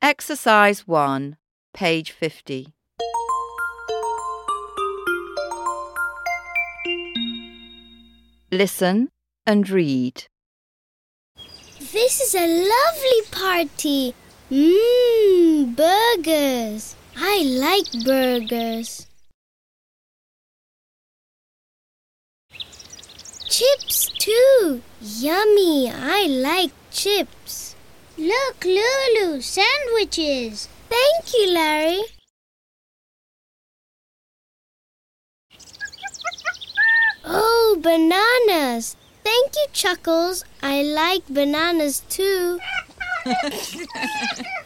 Exercise 1, page 50. Listen and read. This is a lovely party. Burgers. I like burgers. Chips too. Yummy. I like chips. Look, Lulu, sandwiches. Thank you, Larry. Oh, bananas. Thank you, Chuckles. I like bananas too.